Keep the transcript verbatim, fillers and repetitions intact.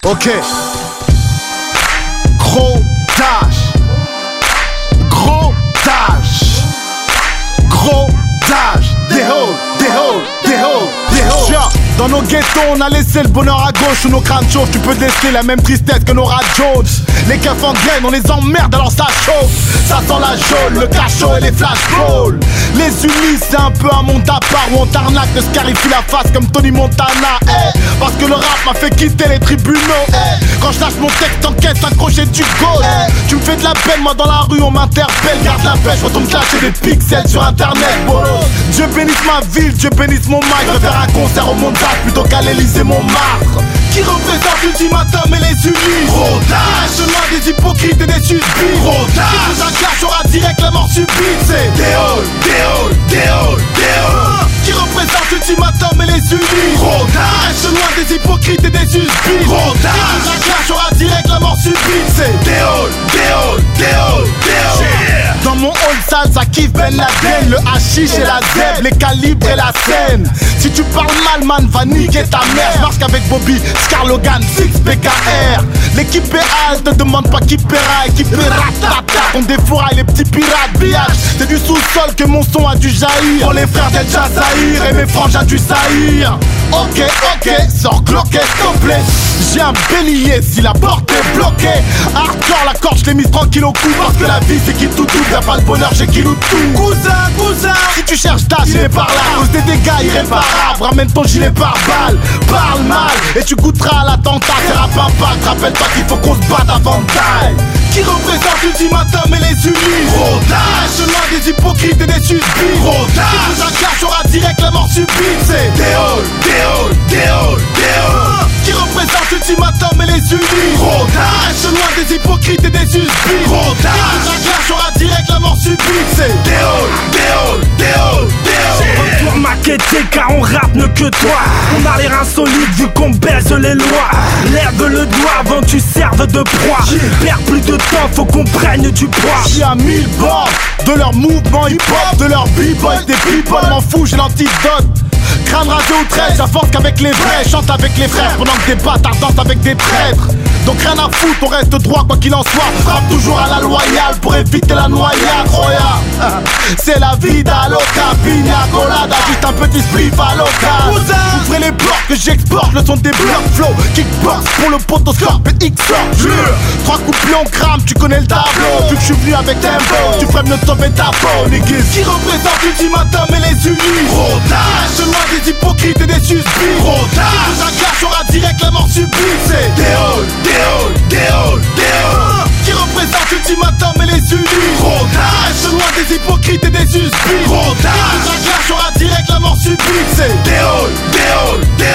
Ok. Gros dash. Gros dash. Gros dash. Des halls, des halls, des halls, des halls. Dans nos ghettos, on a laissé le bonheur à gauche ou nos crânes chauves. Tu peux déceler la même tristesse que nos rats Jones. Les keufs en graine, on les emmerde alors ça chauffe. Ça sent la jaune, le cachot et les flashballs. Les unis, c'est un peu un monde à part où on t'arnaque, te scarifie la face comme Tony Montana. Eh, parce que le rap m'a fait quitter les tribunaux. Eh, quand je lâche mon texte en caisse, accroché du gold. Eh, tu me fais de la peine, moi dans la rue on m'interpelle. Garde la pêche, retourne clasher des pixels sur internet. Bolos. Dieu bénisse ma ville, Dieu bénisse mon mic. Je vais faire un concert au Montagne plutôt qu'à l'Elysée Montmartre. Qui représente l'ultimatum et les unis. Gros dash, loin des hypocrites et des suspics. Gros dash, qui nous acclache aura direct la mort subite. C'est des halls, des halls, des halls, des halls. Qui représente l'ultimatum et les unis. Gros dash, loin des hypocrites et des suspics. Gros dash, qui nous acclache aura direct la mort subite. C'est des halls, des halls, des halls, des halls. Dans mon hall sale, ça kiffe Ben Laden. Le hashish et la zèbre, les calibres et la scène. Si tu parles mal, man, va niquer ta mère. Je marche qu'avec Bobby, Scar Logan, six B K R. L'équipe est halte, te demande pas qui paiera. Équipe est ratata, on défouraille les petits pirates. Biatch, c'est du sous-sol que mon son a dû jaillir. Pour les frères d'El Jazaïr et mes frangins du Saïr. Ok, ok, sors cloquet, s'il te plaît. J'ai un bélier si la porte est bloquée. Hardcore, la corde, je l'ai mise tranquille au cou. Parce que la vie c'est qui tout double, y'a pas de bonheur, j'ai qui tout. Cousin, cousin, si tu cherches ta il est par là. Cause des dégâts irréparables, ramène ton gilet par balle. Parle mal et tu goûteras à l'attentat. C'est rap impact, rappelle-toi qu'il faut qu'on se batte avant de taille. Qui représente l'ultimatum et les unis. Gros dash, loin des hypocrites et des suspics. Gros dash, qui nous acclache aura direct la mort subite. C'est des halls, des halls, des halls, des halls. Qui représente l'ultimatum et les unis. Gros dash, loin des hypocrites et des suspics. Gros dash, qui nous acclache aura direct la mort subite. C'est des halls, des halls, des halls, des halls. Retour maquetté car on rappe ne que toi. On a l'air insolite vu qu'on baisse les lois. Lève le doigt avant que tu serves de proie. Perds plus de temps, faut qu'on prenne du poids. J'suis à mille bornes de leur mouvement hip-hop, de leur b-boy, des people, m'en fous, j'ai l'antidote. Crâne rasé ou treize, j'avance qu'avec les vrais, chante avec les frères pendant que des bâtards dansent avec des traîtres. Donc rien à foutre, on reste droit quoi qu'il en soit. Frappe toujours à la loyale pour éviter la noyade. Oh yeah. C'est la vida loca, pina colada, juste un petit spliff à local. Ouvrez les blocs que j'exporte, le son des blocs flow. Kickbox pour le potoscope et X-Sort. Trois couplets on crame, tu connais le tableau. Vu que je suis venu avec tempo, tu ferais mieux de sauver ta peau, niggas. Qui représente l'ultimatum et les unis. Gros dash, loin des hypocrites et des suspics. Gros dash, qui nous acclache aura direct la mort subite. C'est des halls, des halls, des halls, des halls. Qui représente l'ultimatum et les unis. Gros dash, loin des hypocrites et des suspics. Gros dash, qui nous acclache aura direct la mort subite. C'est des halls, des halls, des halls.